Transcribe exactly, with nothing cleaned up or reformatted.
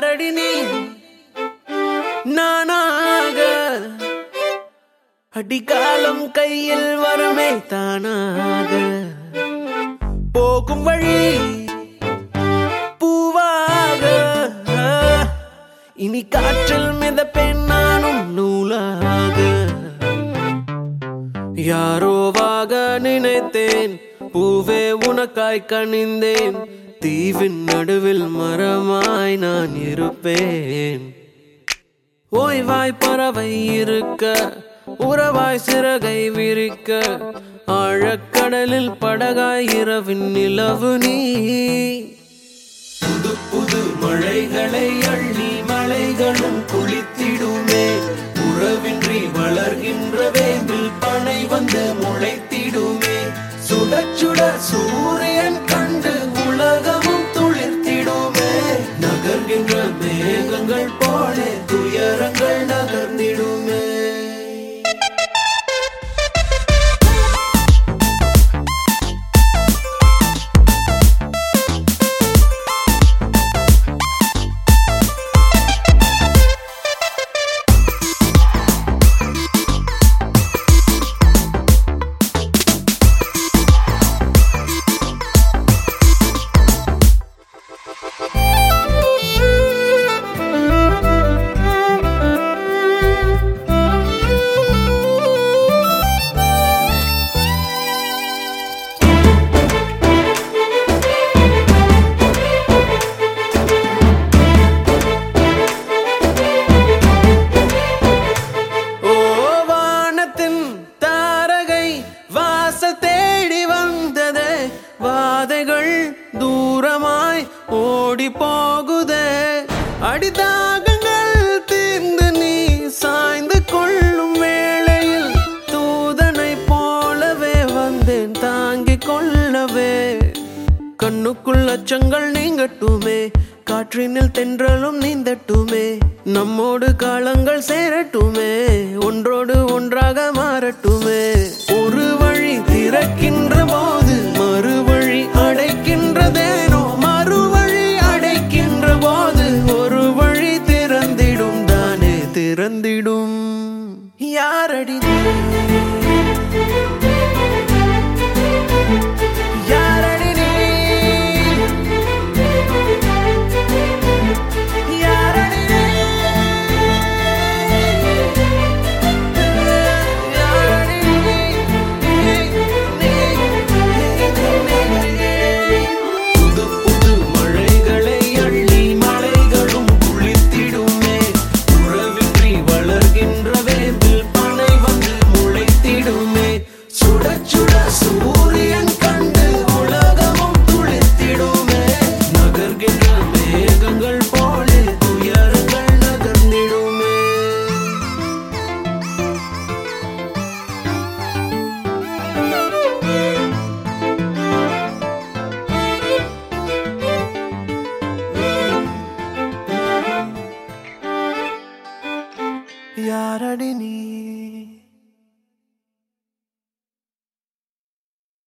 யாரடி நீ நானாக அடிகாலம் கையில் வருமே தானாக போகும் வழி பூவாக இனி காற்றில் மிதப்பேன் நானும் நூலாக யாரோவாக நினைத்தேன் பூவே உனக்காய் கனிந்தேன் தீவின் நடுவில் மரமாய் நான் இருப்பேன் ஓய்வாய் பறவை இருக்க உறவாய் சிறகை விரிக்க ஆழக்கடலில் படகாய் இரவின் நிலவு நீ புது புது மழைகளை அள்ளி மலைகளும் குளித்திடுமே உறவின்றி வளர்கின்ற வேம்பில் பனை வந்து முளைத்திடுமே சுட சுட சூரியன் கண்டு உலகமும் துளிர்த்திடுமே நகர்கின்ற மேகங்கள் போல துயரங்கள் நகர்ந்திடுமே வாதைகள் தூரமாய் ஓடி போகுதே அடிதாகங்கள் தீர்ந்து நீ சாய்ந்து கொள்ளும் வேளையில் தூதனை போலவே வந்தேன் தாங்கிக் கொள்ளவே கண்ணுக்குள் அச்சங்கள் நீங்கட்டுமே காற்றினில் தென்றலும் நீந்தட்டுமே நம்மோடு காலங்கள் சேரட்டுமே ஒன்றோடு ஒன்றாக மாறட்டுமே ஒரு வழி திறக்கின்ற போது மறுவழி அடைக்கின்றதேனோ மறுவழி அடைக்கின்ற போது ஒரு வழி திறந்திடும் தானே திறந்திடும் யாரடி